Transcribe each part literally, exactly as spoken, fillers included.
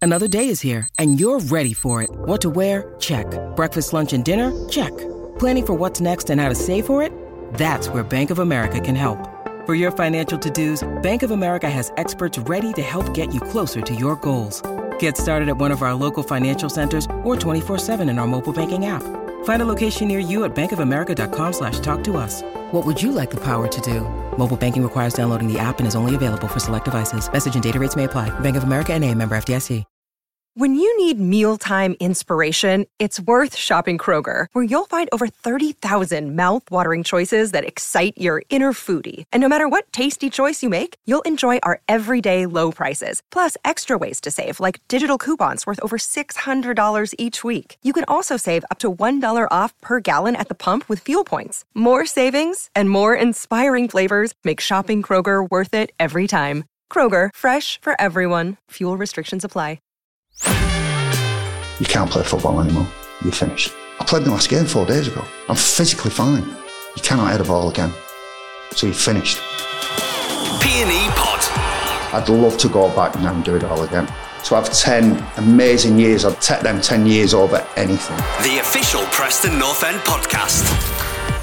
Another day is here, and you're ready for it. What to wear? Check. Breakfast, lunch, and dinner? Check. Planning for what's next and how to save for it? That's where Bank of America can help. For your financial to-dos, Bank of America has experts ready to help get you closer to your goals. Get started at one of our local financial centers or twenty-four seven in our mobile banking app. Find a location near you at bankofamerica.com slash talk to us. What would you like the power to do? Mobile banking requires downloading the app and is only available for select devices. Message and data rates may apply. Bank of America N A, member F D I C. When you need mealtime inspiration, it's worth shopping Kroger, where you'll find over thirty thousand mouth-watering choices that excite your inner foodie. And no matter what tasty choice you make, you'll enjoy our everyday low prices, plus extra ways to save, like digital coupons worth over six hundred dollars each week. You can also save up to one dollar off per gallon at the pump with fuel points. More savings and more inspiring flavors make shopping Kroger worth it every time. Kroger, fresh for everyone. Fuel restrictions apply. You can't play football anymore. You're finished. I played my last game four days ago. I'm physically fine. You cannot head a ball again. So you're finished. P and E Pod. I'd love to go back now and do it all again. To have ten amazing years, I'd take them ten years over anything. The official Preston North End podcast.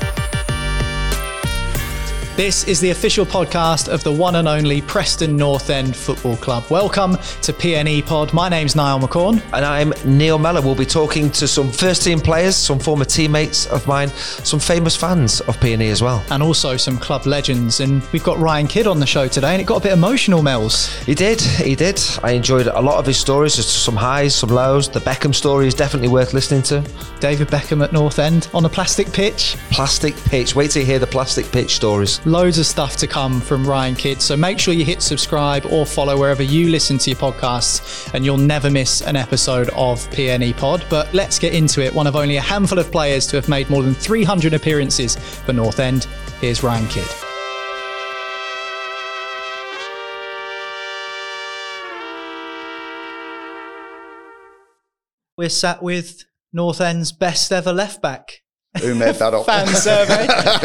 This is the official podcast of the one and only Preston North End Football Club. Welcome to P and E Pod. My name's Niall McCorn. And I'm Neil Mellor. We'll be talking to some first team players, some former teammates of mine, some famous fans of P and E as well. And also some club legends. And we've got Ryan Kidd on the show today, and it got a bit emotional, Mel's. He did, he did. I enjoyed a lot of his stories. There's some highs, some lows. The Beckham story is definitely worth listening to. David Beckham at North End on a plastic pitch. Plastic pitch. Wait till you hear the plastic pitch stories. Loads of stuff to come from Ryan Kidd, so make sure you hit subscribe or follow wherever you listen to your podcasts and you'll never miss an episode of P and E Pod. But let's get into it. One of only a handful of players to have made more than three hundred appearances for North End. Here's Ryan Kidd. We're sat with North End's best ever left back. Who made that up? Fan survey.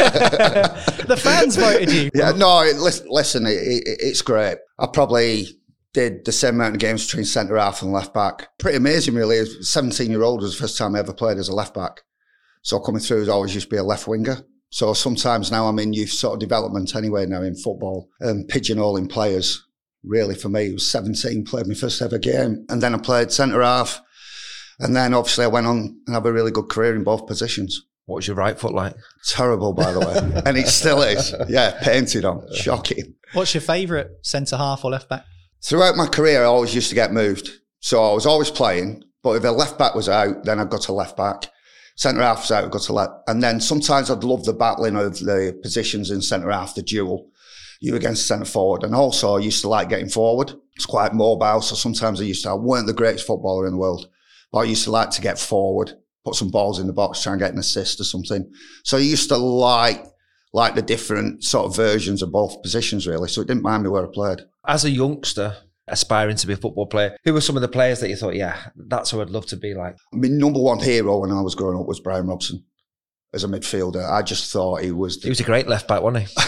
The fans voted you. Yeah, no, it, listen, it, it, it's great. I probably did the same amount of games between centre half and left back. Pretty amazing, really. As a seventeen-year-old was the first time I ever played as a left back. So coming through has always used to be a left winger. So sometimes now I'm in youth sort of development anyway now in football, um, pigeonholing players. Really, for me, it was seventeen, played my first ever game. And then I played centre half. And then obviously I went on and have a really good career in both positions. What was your right foot like? Terrible, by the way. And it still is. Yeah, painted on. Shocking. What's your favourite centre half or left back? Throughout my career, I always used to get moved. So I was always playing, but if a left back was out, then I'd go to left back. Centre half was out, I'd go to left. And then sometimes I'd love the battling of the positions in centre half, the duel, you against centre forward. And also I used to like getting forward. It's quite mobile. So sometimes I used to, I weren't the greatest footballer in the world, but I used to like to get forward, put some balls in the box, try and get an assist or something. So I used to like like the different sort of versions of both positions, really. So it didn't mind me where I played. As a youngster, aspiring to be a football player, who were some of the players that you thought, yeah, that's who I'd love to be like? My number one hero when I was growing up was Brian Robson as a midfielder. I just thought he was... The... He was a great left back, wasn't he?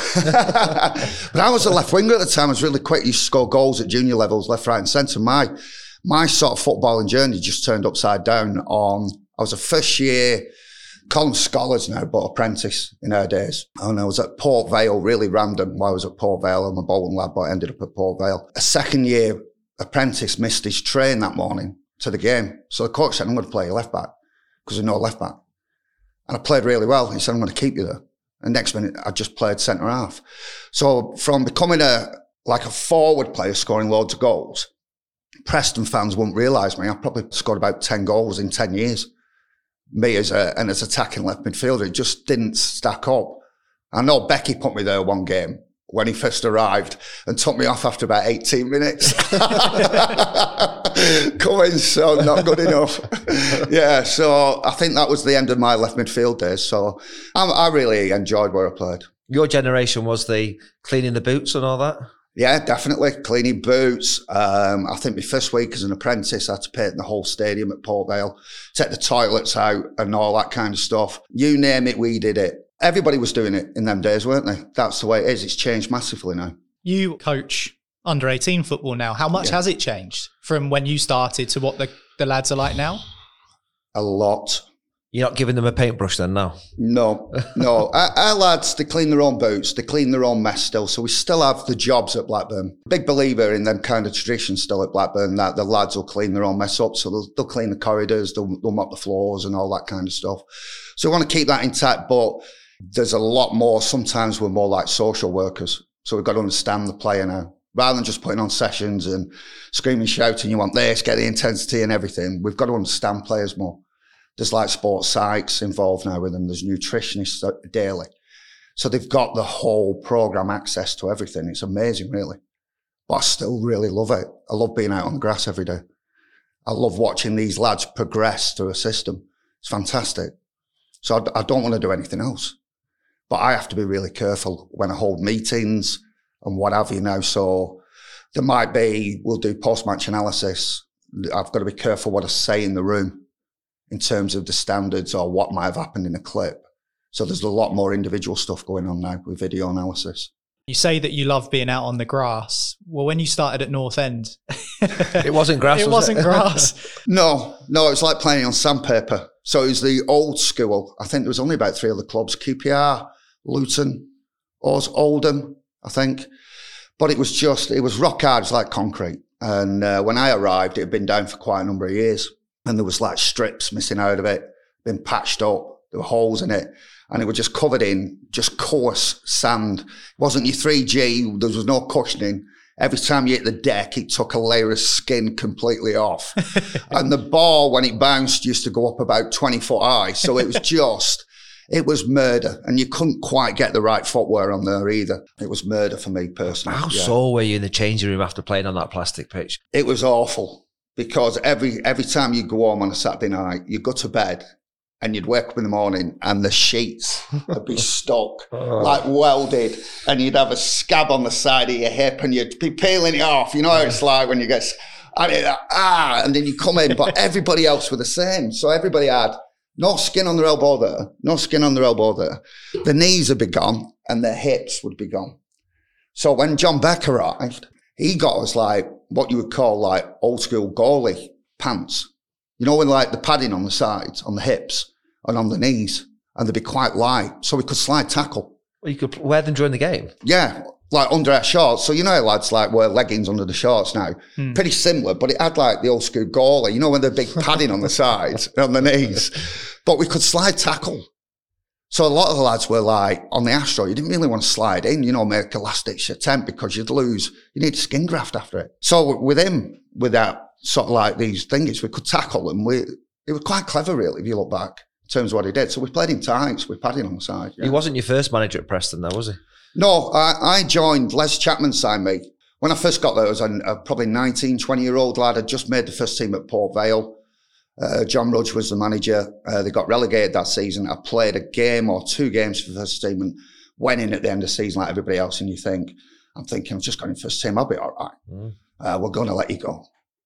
But I was a left winger at the time. I was really quick. He used to score goals at junior levels, left, right and centre. My, my sort of footballing journey just turned upside down on... I was a first year, call them scholars now, but apprentice in our days. And I was at Port Vale, really random while I was at Port Vale. I'm a Bolton lad, but I ended up at Port Vale. A second year apprentice missed his train that morning to the game. So the coach said, I'm going to play you left back because there's no left back. And I played really well. He said, I'm going to keep you there. And next minute, I just played centre half. So from becoming a like a forward player scoring loads of goals, Preston fans won't realise me. I probably scored about ten goals in ten years. Me as a, and as attacking left midfielder, it just didn't stack up. I know Becky put me there one game when he first arrived and took me off after about eighteen minutes. Coming, so not good enough. Yeah, so I think that was the end of my left midfield days. So I, I really enjoyed where I played. Your generation was the cleaning the boots and all that? Yeah, definitely. Cleaning boots. Um, I think my first week as an apprentice, I had to paint the whole stadium at Port Vale, take the toilets out and all that kind of stuff. You name it, we did it. Everybody was doing it in them days, weren't they? That's the way it is. It's changed massively now. You coach under eighteen football now. How much Yeah. has it changed from when you started to what the, the lads are like now? A lot. You're not giving them a paintbrush then now? No, no. our, our lads, they clean their own boots, they clean their own mess still. So we still have the jobs at Blackburn. Big believer in them kind of traditions still at Blackburn, that the lads will clean their own mess up. So they'll, they'll clean the corridors, they'll, they'll mop the floors and all that kind of stuff. So we want to keep that intact, but there's a lot more. Sometimes we're more like social workers. So we've got to understand the player now. Rather than just putting on sessions and screaming, shouting, you want this, get the intensity and everything. We've got to understand players more. There's like sports psychs involved now with them. There's nutritionists daily. So they've got the whole programme access to everything. It's amazing, really. But I still really love it. I love being out on the grass every day. I love watching these lads progress through a system. It's fantastic. So I, I don't want to do anything else. But I have to be really careful when I hold meetings and what have you now. So there might be, we'll do post-match analysis. I've got to be careful what I say in the room in terms of the standards or what might have happened in a clip. So there's a lot more individual stuff going on now with video analysis. You say that you love being out on the grass. Well, when you started at North End, It wasn't grass, it was wasn't it? grass. No, no, it's like playing on sandpaper. So it was the old school. I think there was only about three other clubs, Q P R, Luton, Oz, Oldham, I think. But it was just, it was rock hard. It's like concrete. And uh, when I arrived, it had been down for quite a number of years. And there was like strips missing out of it, been patched up. There were holes in it. And it was just covered in just coarse sand. It wasn't your three G. There was no cushioning. Every time you hit the deck, it took a layer of skin completely off. And the ball, when it bounced, used to go up about twenty foot high. So it was just, it was murder. And you couldn't quite get the right footwear on there either. It was murder for me personally. How yeah. sore were you in the changing room after playing on that plastic pitch? It was awful because every every time you go home on a Saturday night, you go to bed and you'd wake up in the morning and the sheets would be stuck, like welded, and you'd have a scab on the side of your hip and you'd be peeling it off. You know how it's like when you get, and it, ah, and then you come in, but everybody else were the same. So everybody had no skin on their elbow there, no skin on their elbow there. The knees would be gone and their hips would be gone. So when John Beck arrived, he got us like what you would call like old school goalie pants. You know, with like the padding on the sides, on the hips and on the knees, and they'd be quite light, so we could slide tackle. Well, you could wear them during the game. Yeah, like under our shorts. So you know, lads like wear leggings under the shorts now. Hmm. Pretty similar, but it had like the old school goalie. You know, when they're big padding on the sides and on the knees, but we could slide tackle. So a lot of the lads were like on the Astro. You didn't really want to slide in, you know, make a last ditch attempt because you'd lose. You need skin graft after it. So with him, with that sort of like these things, we could tackle them. We it was quite clever, really, if you look back in terms of what he did. So we played in tights with padding on the side. Yeah. He wasn't your first manager at Preston, though, was he? No, I, I joined. Les Chapman signed me. When I first got there, I was a, a probably nineteen, twenty-year-old lad. I'd just made the first team at Port Vale. Uh, John Rudge was the manager. Uh, they got relegated that season. I played a game or two games for the first team and went in at the end of the season like everybody else. And you think, I'm thinking, I've just got in first team. I'll be all right. Mm. Uh, we're going to let you go.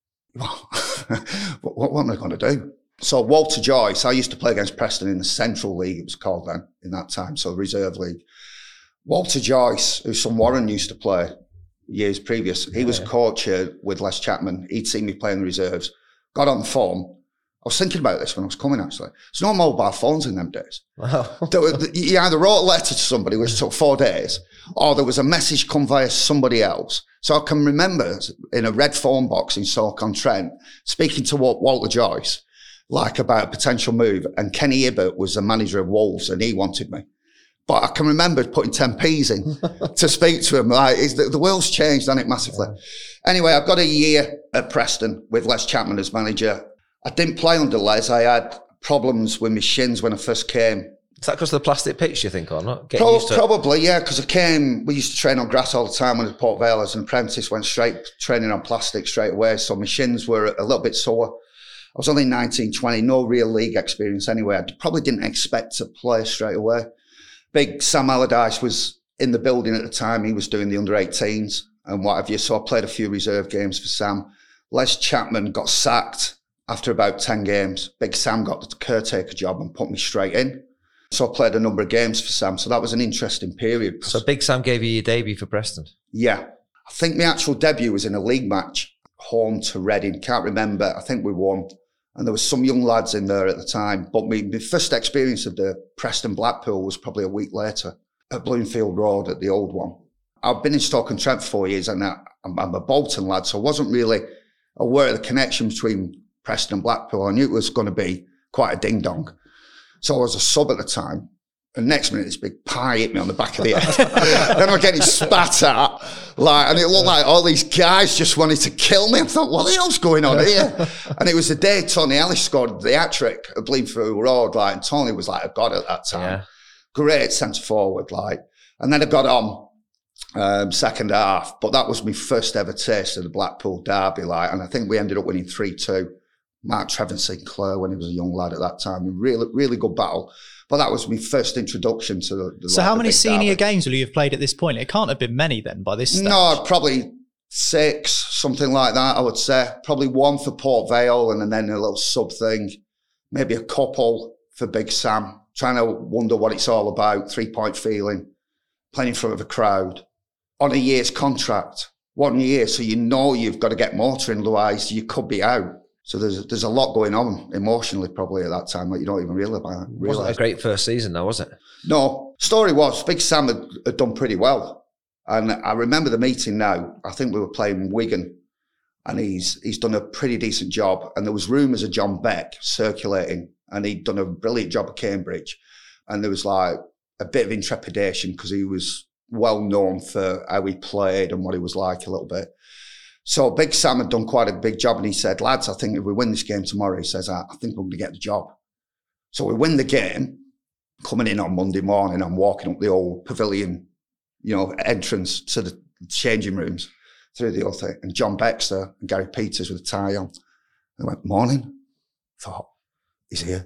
what, what, what am I going to do? So Walter Joyce, I used to play against Preston in the Central League, it was called then, in that time, so Reserve League. Walter Joyce, who Son Warren used to play years previous, he yeah. was coach here with Les Chapman. He'd seen me play in the reserves, got on the phone. I was thinking about this when I was coming, actually. There's no mobile phones in them days. Wow. You either wrote a letter to somebody, which took four days, or there was a message come via somebody else. So I can remember in a red phone box in Stoke-on-Trent, speaking to Walter Joyce, like about a potential move. And Kenny Hibbert was the manager of Wolves and he wanted me. But I can remember putting ten p's in to speak to him. Like, the, the world's changed, hasn't it, massively? Yeah. Anyway, I've got a year at Preston with Les Chapman as manager. I didn't play under Les. I had problems with my shins when I first came. Is that because of the plastic pitch, you think, or not? Pro- used to probably, yeah, because I came, we used to train on grass all the time when I was at Port Vale as an apprentice, went straight training on plastic straight away, so my shins were a little bit sore. I was only nineteen, twenty, no real league experience anyway. I probably didn't expect to play straight away. Big Sam Allardyce was in the building at the time. He was doing the under eighteens and what have you, so I played a few reserve games for Sam. Les Chapman got sacked after about ten games. Big Sam got the caretaker job and put me straight in. So I played a number of games for Sam. So that was an interesting period. So Big Sam gave you your debut for Preston? Yeah. I think my actual debut was in a league match, home to Reading. Can't remember. I think we won. And there was some young lads in there at the time. But my, my first experience of the Preston Blackpool was probably a week later at Bloomfield Road at the old one. I've been in Stoke-on-Trent for four years and I, I'm, I'm a Bolton lad, so I wasn't really aware of the connection between Preston and Blackpool. I knew it was going to be quite a ding-dong. So I was a sub at the time. And next minute, this big pie hit me on the back of the head. Then I'm getting spat at. Like, and it looked like all these guys just wanted to kill me. I thought, what the hell's going on here? And it was the day Tony Ellis scored the hat-trick at Bloomfield Road. Like, and Tony was like a god at that time. Yeah. Great centre-forward. Like, and then I got on um, second half. But that was my first ever taste of the Blackpool derby. Like, and I think we ended up winning three two. Mark Trevor Sinclair when he was a young lad at that time. Really, really good battle. But that was my first introduction to the. the so, like, how many senior derby. games will you have played at this point? It can't have been many then by this stage. No, probably six, something like that, I would say. Probably one for Port Vale and then a little sub thing. Maybe a couple for Big Sam. Trying to wonder what it's all about. Three point feeling. Playing in front of a crowd. On a year's contract. One year, so you know you've got to get motoring, otherwise you could be out. So there's there's a lot going on emotionally probably at that time that you don't even realise. Wasn't a great first season though, was it? No. Story was, Big Sam had, had done pretty well. And I remember the meeting now. I think we were playing Wigan and he's he's done a pretty decent job. And there was rumours of John Beck circulating and he'd done a brilliant job at Cambridge. And there was like a bit of intrepidation because he was well known for how he played and what he was like a little bit. So Big Sam had done quite a big job and he said, lads, I think if we win this game tomorrow, he says, I, I think we're going to get the job. So we win the game, coming in on Monday morning, I'm walking up the old pavilion, you know, entrance to the changing rooms through the other thing. And John Baxter and Gary Peters with a tie on. They went, morning. I thought, he's here.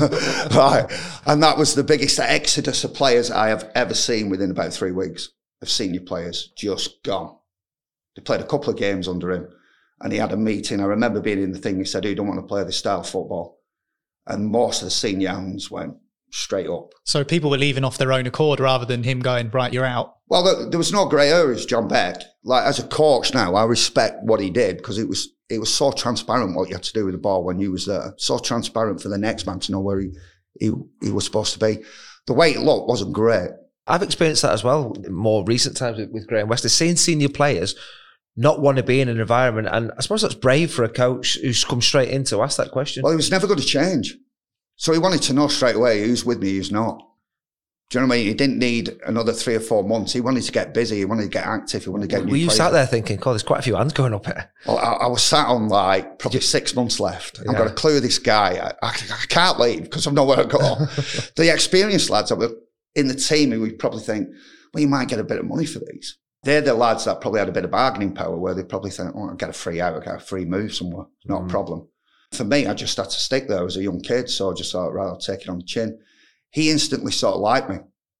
Right. And that was the biggest exodus of players I have ever seen within about three weeks of senior players just gone. They played a couple of games under him and he had a meeting. I remember being in the thing, he said, who don't want to play this style of football? And most of the senior hands went straight up. So people were leaving off their own accord rather than him going, right, you're out. Well, there, there was no grey areas, John Beck. Like, as a coach now, I respect what he did because it was it was so transparent what you had to do with the ball when you was there. So transparent for the next man to know where he, he, he was supposed to be. The way it looked wasn't great. I've experienced that as well in more recent times with, with Graham West. Seeing senior players not want to be in an environment, and I suppose that's brave for a coach who's come straight in to ask that question. Well, he was never going to change. So he wanted to know straight away who's with me, who's not. Do you know what I mean? He didn't need another three or four months. He wanted to get busy. He wanted to get active. He wanted to get new Were you players. sat there thinking, God, there's quite a few hands going up here? Well, I, I was sat on like probably six months left. Yeah. I've got a clue of this guy. I, I, I can't leave because I've nowhere to go. The experienced lads that were in the team who would probably think, well, you might get a bit of money for these. They're the lads that probably had a bit of bargaining power where they probably think, oh, I'll get a free out, I'll get a free move somewhere. It's not mm. a problem. For me, I just had to stick there as a young kid. So I just thought, right, I'll take it on the chin. He instantly sort of liked me.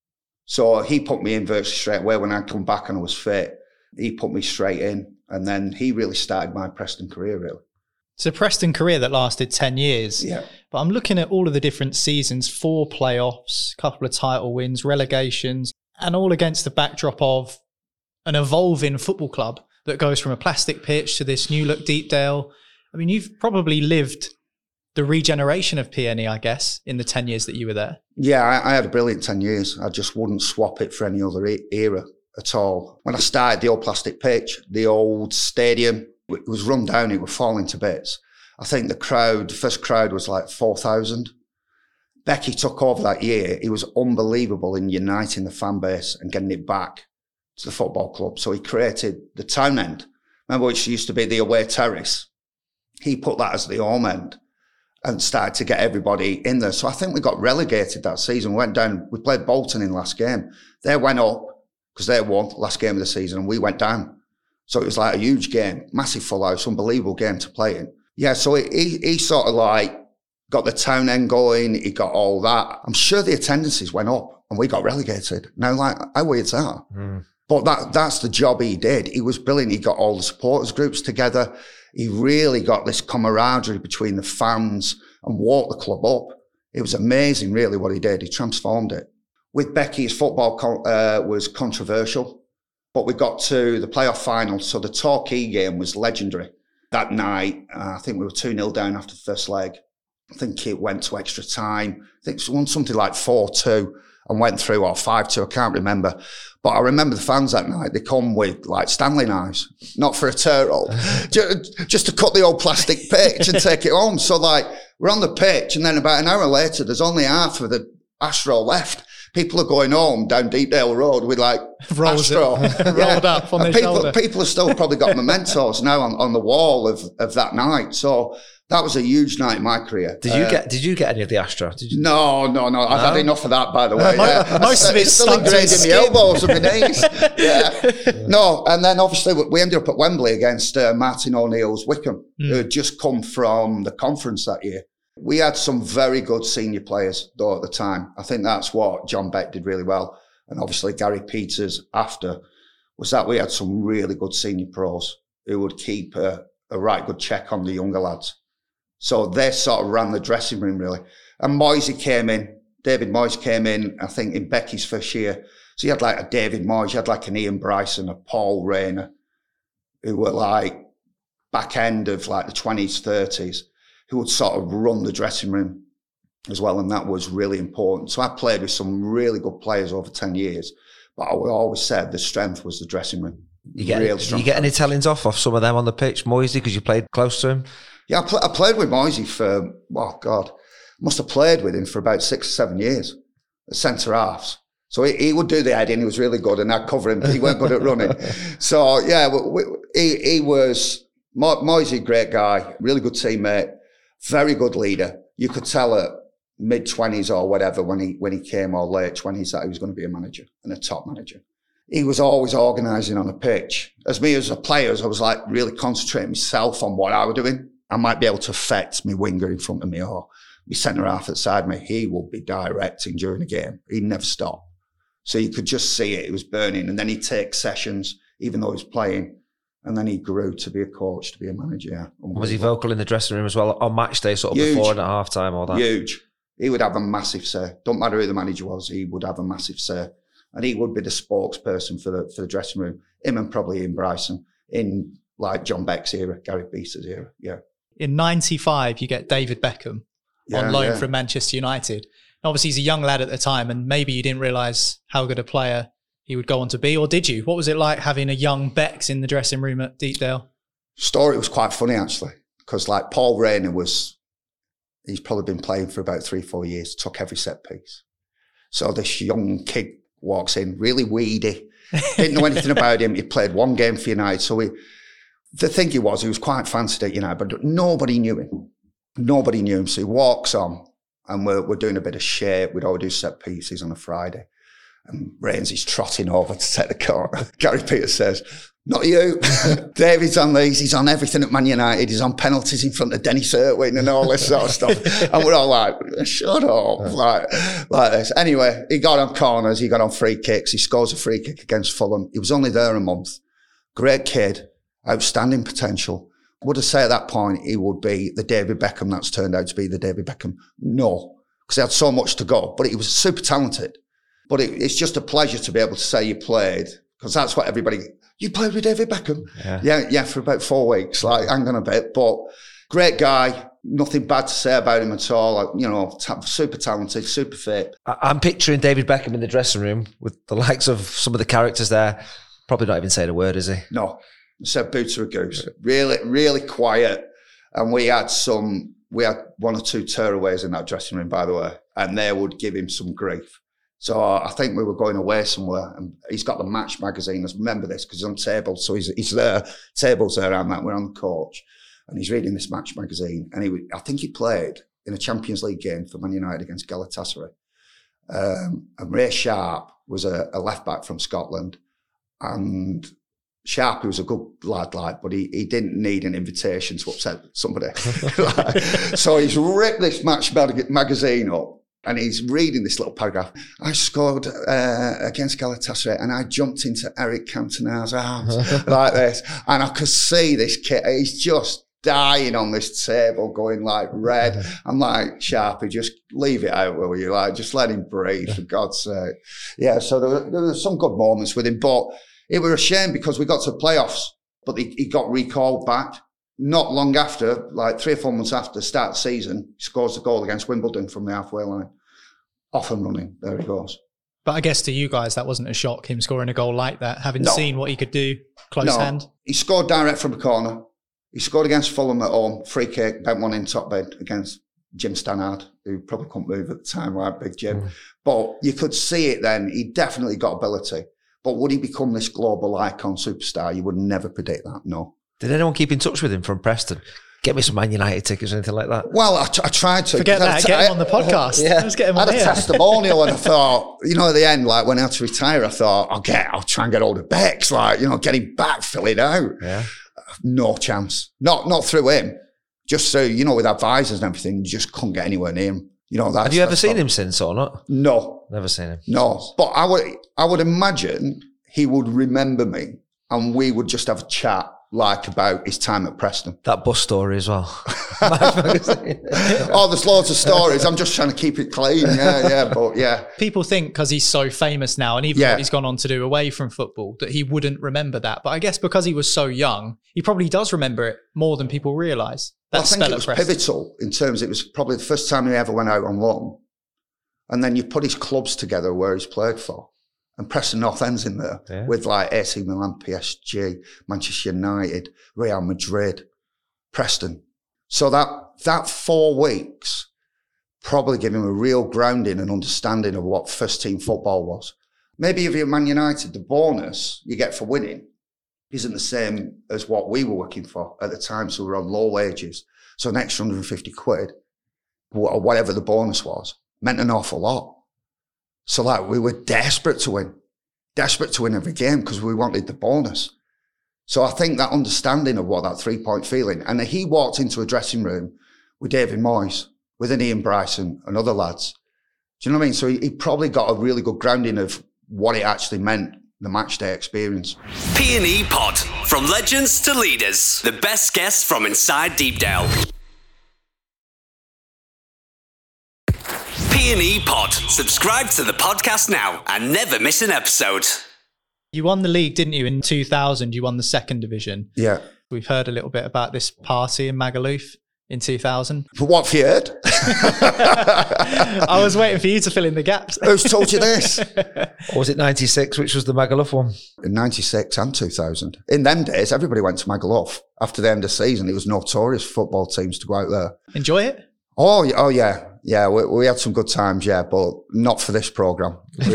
So he put me in virtually straight away. When I come back and I was fit, he put me straight in. And then he really started my Preston career, really. It's a Preston career that lasted ten years. Yeah. But I'm looking at all of the different seasons, four playoffs, a couple of title wins, relegations, and all against the backdrop of an evolving football club that goes from a plastic pitch to this new look Deepdale. I mean, you've probably lived the regeneration of P N E, I guess, in the ten years that you were there. Yeah, I, I had a brilliant ten years. I just wouldn't swap it for any other e- era at all. When I started, the old plastic pitch, the old stadium, it was run down, it was falling to bits. I think the crowd, the first crowd was like four thousand. Becky took over that year. He was unbelievable in uniting the fan base and getting it back to the football club. So he created the town end. Remember, which used to be the away terrace? He put that as the home end and started to get everybody in there. So I think we got relegated that season. We went down, we played Bolton in the last game. They went up because they won last game of the season and we went down. So it was like a huge game, massive full house, unbelievable game to play in. Yeah, so he, he sort of like got the town end going, he got all that. I'm sure the attendances went up and we got relegated. Now, like, how weird's that? Mm. But that that's the job he did. He was brilliant. He got all the supporters groups together. He really got this camaraderie between the fans and walked the club up. It was amazing, really, what he did. He transformed it. With Becky, his football uh, was controversial. But we got to the playoff final, so the Torquay game was legendary. That night, uh, I think we were two nil down after the first leg. I think it went to extra time. I think it won something like four two and went through, or five two, I can't remember. But I remember the fans that night, they come with like Stanley knives, not for a turtle, just, just to cut the old plastic pitch and take it home. So like, we're on the pitch, and then about an hour later, there's only half of the Astro left. People are going home down Deepdale Road with like Rolls Astro. it, yeah. rolled up on their people, shoulder. People have still probably got mementos now on, on the wall of, of that night. So that was a huge night in my career. Did you uh, get Did you get any of the Astro? Did you? No, no, no. I've No? had enough of that, by the way. Yeah. Most of it's still stuck to ingrained his in my skin. elbows and my knees. Yeah. No, and then obviously we ended up at Wembley against uh, Martin O'Neill's Wickham, Mm. who had just come from the conference that year. We had some very good senior players, though, at the time. I think that's what John Beck did really well. And obviously Gary Peters after, was that we had some really good senior pros who would keep a, a right good check on the younger lads. So they sort of ran the dressing room, really. And Moisey came in. David Moyes came in, I think, in Becky's first year. So you had like a David Moyes, you had like an Ian Bryson, a Paul Rayner, who were like back end of like the twenties, thirties, who would sort of run the dressing room as well. And that was really important. So I played with some really good players over ten years. But I would always said the strength was the dressing room. You get, Real strong. you get any tellings off off some of them on the pitch, Moisey, because you played close to him? Yeah, I, pl- I played with Moisey for, oh God, must have played with him for about six or seven years, at centre halves. So he, he would do the heading, he was really good, and I'd cover him, but he weren't good at running. So yeah, we, we, he, he was, Mo- Moisey, great guy, really good teammate, very good leader. You could tell at mid-twenties or whatever when he when he came, or late twenties, that he was going to be a manager and a top manager. He was always organising on a pitch. As me as a player, I was like really concentrating myself on what I was doing. I might be able to affect my winger in front of me or my centre half outside me. He would be directing during the game. He'd never stop. So you could just see it. It was burning. And then he'd take sessions, even though he was playing. And then he grew to be a coach, to be a manager. Yeah. Was he vocal in the dressing room as well on match day, sort of Huge. before and at half time, all that? Huge. He would have a massive say. Don't matter who the manager was, he would have a massive say. And he would be the spokesperson for the for the dressing room. Him and probably Ian Bryson in like John Beck's era, Gary Peters' era. Yeah. In ninety-five, you get David Beckham Yeah, on loan yeah. from Manchester United. Obviously, he's a young lad at the time, and maybe you didn't realise how good a player he would go on to be, or did you? What was it like having a young Becks in the dressing room at Deepdale? Story was quite funny, actually, because like Paul Rayner was, he's probably been playing for about three, four years, took every set piece. So this young kid walks in, really weedy, didn't know anything about him. He played one game for United. So he, the thing he was, he was quite fancied at United, but nobody knew him. Nobody knew him. So he walks on, and we're, we're doing a bit of shape. We'd all do set pieces on a Friday. And Rainsey's trotting over to take the corner. Gary Peters says, "Not you." David's on these. He's on everything at Man United. He's on penalties in front of Dennis Irwin and all this sort of stuff. And we're all like, shut up. Like, like this. Anyway, he got on corners. He got on free kicks. He scores a free kick against Fulham. He was only there a month. Great kid. Outstanding potential. Would I say at that point he would be the David Beckham that's turned out to be the David Beckham? No, because he had so much to go. But he was super talented. But it, it's just a pleasure to be able to say you played, because that's what everybody, you played with David Beckham? Yeah. yeah, yeah, for about four weeks. Like, hang on a bit. But great guy, nothing bad to say about him at all. Like, you know, ta- super talented, super fit. I- I'm picturing David Beckham in the dressing room with the likes of some of the characters there. Probably not even saying a word, is he? No, said boots or a goose. Really, really quiet. And we had some, we had one or two tearaways in that dressing room, by the way, and they would give him some grief. So I think we were going away somewhere, and he's got the Match magazine. I remember this because he's on table, so he's he's there. Tables there, around that. We're on the coach, and he's reading this Match magazine. And he, I think he played in a Champions League game for Man United against Galatasaray. Um, and Ray Sharp was a, a left back from Scotland, and Sharp, he was a good lad, like, but he, he didn't need an invitation to upset somebody. Like, so he's ripped this Match mag- magazine up. And he's reading this little paragraph. I scored uh, against Galatasaray, and I jumped into Eric Cantona's arms like this. And I could see this kid, he's just dying on this table, going like red. I'm like, Sharpie, just leave it out, will you? Like, just let him breathe, for God's sake. Yeah, so there were, there were some good moments with him, but It was a shame because we got to the playoffs, but he, he got recalled back. Not long after, like three or four months after the start of the season, he scores the goal against Wimbledon from the halfway line. Off and running. There he goes. But I guess to you guys, that wasn't a shock, him scoring a goal like that, having No. seen what he could do close No, hand. he scored direct from the corner. He scored against Fulham at home, free kick, bent one in top bed against Jim Stannard, who probably couldn't move at the time, right, big Jim. Mm. But you could see it then. He definitely got ability. But would he become this global icon superstar? You would never predict that, no. Did anyone keep in touch with him from Preston? Get me some Man United tickets or anything like that? Well, I, t- I tried to. Forget that, t- get him I, on the podcast. Yeah. Let's get him on I had here. a testimonial and I thought, you know, at the end, like when I had to retire, I thought, I'll get, I'll try and get hold of Bex, like, you know, get him back, fill it out. Yeah. No chance. Not not through him. Just so, you know, with advisors and everything, you just couldn't get anywhere near him. You know, that's, Have you ever seen what, him since or not? No. Never seen him. No. But I would, I would imagine he would remember me and we would just have a chat like about his time at Preston. That bus story as well. Oh, there's loads of stories. I'm just trying to keep it clean. Yeah, yeah, but yeah. People think because he's so famous now and even Yeah. what he's gone on to do away from football that he wouldn't remember that. But I guess because he was so young, he probably does remember it more than people realise. I That's think spell it at was Preston. pivotal in terms, it was probably the first time he ever went out on loan. And then you put his clubs together where he's played for. And Preston North End's in there Yeah. with like A C Milan, P S G, Manchester United, Real Madrid, Preston. So that that four weeks probably gave him a real grounding and understanding of what first team football was. Maybe if you're Man United, the bonus you get for winning isn't the same as what we were working for at the time. So we were on low wages. So an extra one hundred fifty quid, or whatever the bonus was, meant an awful lot. So like we were desperate to win, desperate to win every game because we wanted the bonus. So I think that understanding of what that three-point feeling, and he walked into a dressing room with David Moyes, with an Ian Bryson and other lads. Do you know what I mean? So he, he probably got a really good grounding of what it actually meant, the match day experience. P and E Pod, from legends to leaders, the best guests from inside Deepdale. P and E Pod. Subscribe to the podcast now and never miss an episode. You won the league, didn't you? In two thousand, you won the second division. Yeah. We've heard a little bit about this party in Magaluf in two thousand. For what have you heard? I was waiting for you to fill in the gaps. Who's told you this? Or was it ninety-six, which was the Magaluf one? In ninety-six and two thousand. In them days, everybody went to Magaluf. After the end of the season, it was notorious for football teams to go out there. Enjoy it? Oh, yeah, oh yeah. Yeah, we, we had some good times, yeah, but not for this programme.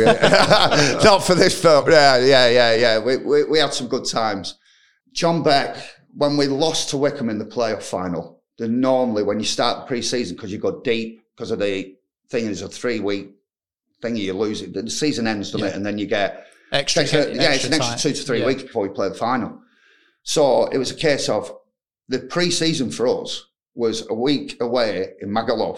Not for this film. Yeah, yeah, yeah, yeah. We, we we had some good times. John Beck, when we lost to Wickham in the playoff final, then normally when you start the pre-season, because you go deep, because of the thing is a three-week thing, you lose it. The season ends, doesn't Yeah. it? And then you get... Extra, Extra, extra yeah, it's an extra time. two to three Yeah. weeks before we play the final. So it was a case of the pre-season for us was a week away in Magaluf.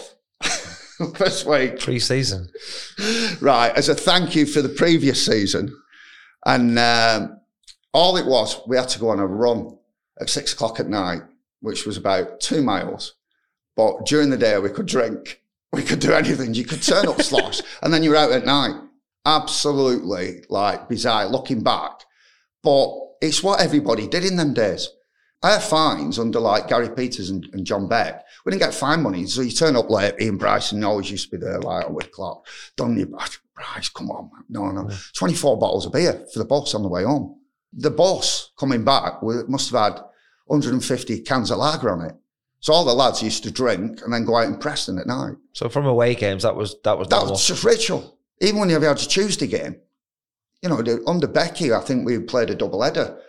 First week. Pre-season. Right, as a thank you for the previous season. And um, all it was, we had to go on a run at six o'clock at night, which was about two miles. But during the day, we could drink. We could do anything. You could turn up slosh, and then you were out at night. Absolutely, like, bizarre looking back. But it's what everybody did in them days. Our fines under, like, Gary Peters and, and John Beck, we didn't get fine money. So you turn up late, Ian Bryson always used to be there, like, a week clock. Don't you, Bryce, come on, man. No, no. Yeah. twenty-four bottles of beer for the bus on the way home. The bus coming back we must have had one hundred fifty cans of lager on it. So all the lads used to drink and then go out in Preston at night. So from away games, that was that was That normal. was just ritual. Even when you had a Tuesday game, you know, under Becky, I think we played a double header.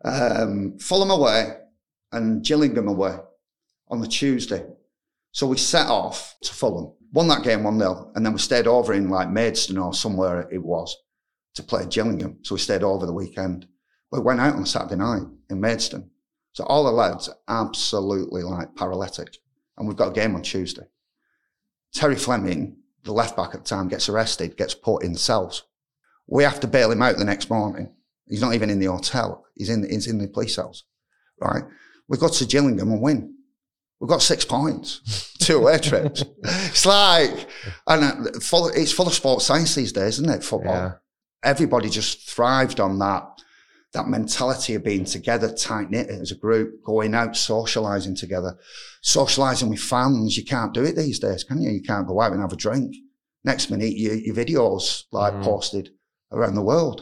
Um, Fulham away and Gillingham away on the Tuesday. So we set off to Fulham, won that game one nil, and then we stayed over in like Maidstone or somewhere it was to play Gillingham. So we stayed over the weekend. We went out on Saturday night in Maidstone. So all the lads absolutely like paralytic. And we've got a game on Tuesday. Terry Fleming, the left back at the time, gets arrested, gets put in cells. We have to bail him out the next morning. He's not even in the hotel. He's in, he's in the police cells, right? We go to Gillingham and win. We've got six points, two away trips. It's like, and uh, full, it's full of sports science these days, isn't it, football? Yeah. Everybody just thrived on that, that mentality of being together, tight-knit as a group, going out, socialising together, socialising with fans. You can't do it these days, can you? You can't go out and have a drink. Next minute, your, your videos like mm. posted around the world.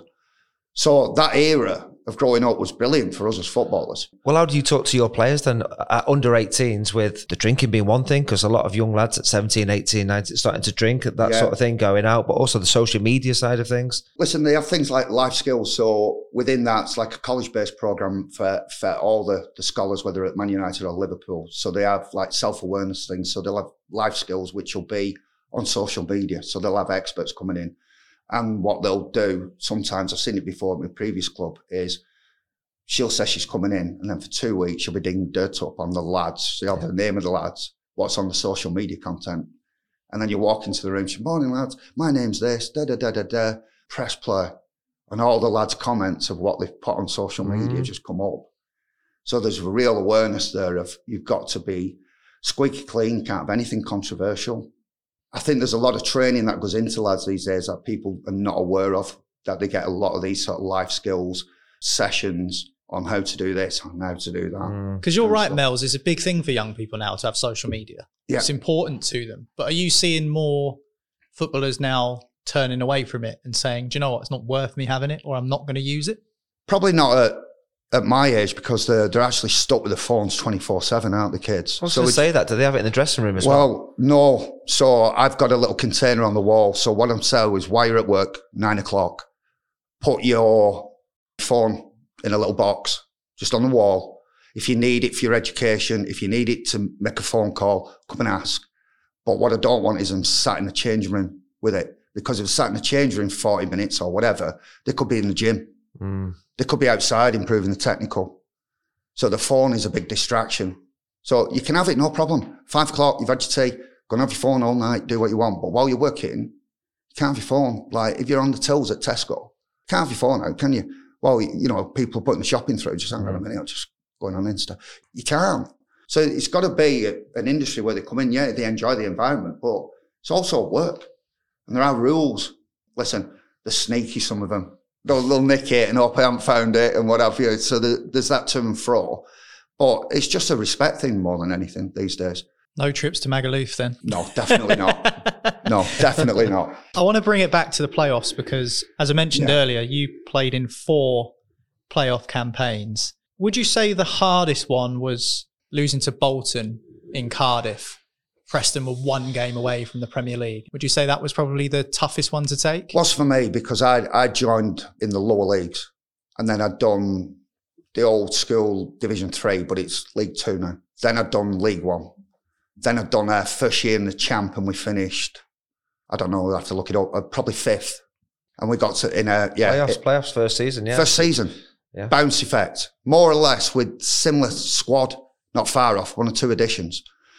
So that era of growing up was brilliant for us as footballers. Well, how do you talk to your players then at under eighteens, with the drinking being one thing, because a lot of young lads at seventeen, eighteen, nineteen starting to drink, that yeah. sort of thing going out, but also the social media side of things? Listen, they have things like life skills. So within that, it's like a college-based program for, for all the, the scholars, whether at Man United or Liverpool. So they have like self-awareness things. So they'll have life skills, which will be on social media. So they'll have experts coming in. And what they'll do, sometimes I've seen it before at my previous club, is she'll say she's coming in, and then for two weeks she'll be digging dirt up on the lads. So you'll have the name of the lads, what's on the social media content. And then you walk into the room, she's, morning lads, my name's this, da da da da da, press play. And all the lads' comments of what they've put on social media mm. just come up. So there's a real awareness there of you've got to be squeaky clean, can't have anything controversial. I think there's a lot of training that goes into lads these days that people are not aware of, that they get a lot of these sort of life skills sessions on how to do this, on how to do that. Because you're right, Mel's, it's a big thing for young people now to have social media. Yeah. It's important to them. But are you seeing more footballers now turning away from it and saying, do you know what, it's not worth me having it, or I'm not going to use it? Probably not at, at my age, because they're, they're actually stuck with the phones twenty-four seven, aren't the kids? I was so going to say that. Do they have it in the dressing room as well? Well, no. So I've got a little container on the wall. So what I'm saying is, while you're at work, nine o'clock, put your phone in a little box, just on the wall. If you need it for your education, if you need it to make a phone call, come and ask. But what I don't want is them sat in the changing room with it. Because if they're sat in the changing room for forty minutes or whatever, they could be in the gym. Mm. They could be outside improving the technical. So the phone is a big distraction. So you can have it, no problem. Five o'clock, you've had your tea, go and have your phone all night, do what you want. But while you're working, you can't have your phone. Like if you're on the tills at Tesco, you can't have your phone out, can you? Well, you know, people are putting the shopping through, just hang on a minute, I'm just going on Insta. You can't. So it's got to be a, an industry where they come in, yeah, they enjoy the environment, but it's also work. And there are rules. Listen, they're sneaky, some of them. They'll, they'll nick it and hope I haven't found it and what have you. So the, there's that to and fro. But it's just a respect thing more than anything these days. No trips to Magaluf then? No, definitely not. No, definitely not. I want to bring it back to the playoffs because, as I mentioned yeah. earlier, you played in four playoff campaigns. Would you say the hardest one was losing to Bolton in Cardiff? Preston were one game away from the Premier League. Would you say that was probably the toughest one to take? Was for me, because I I joined in the lower leagues and then I'd done the old school Division three, but it's League two now. Then I'd done League one. Then I'd done our first year in the champ and we finished, I don't know, I'll have to look it up, uh, probably fifth. And we got to, in a, yeah. Playoffs, it, playoffs, first season, yeah. First season. Yeah. Bounce effect. More or less with similar squad, not far off, one or two additions.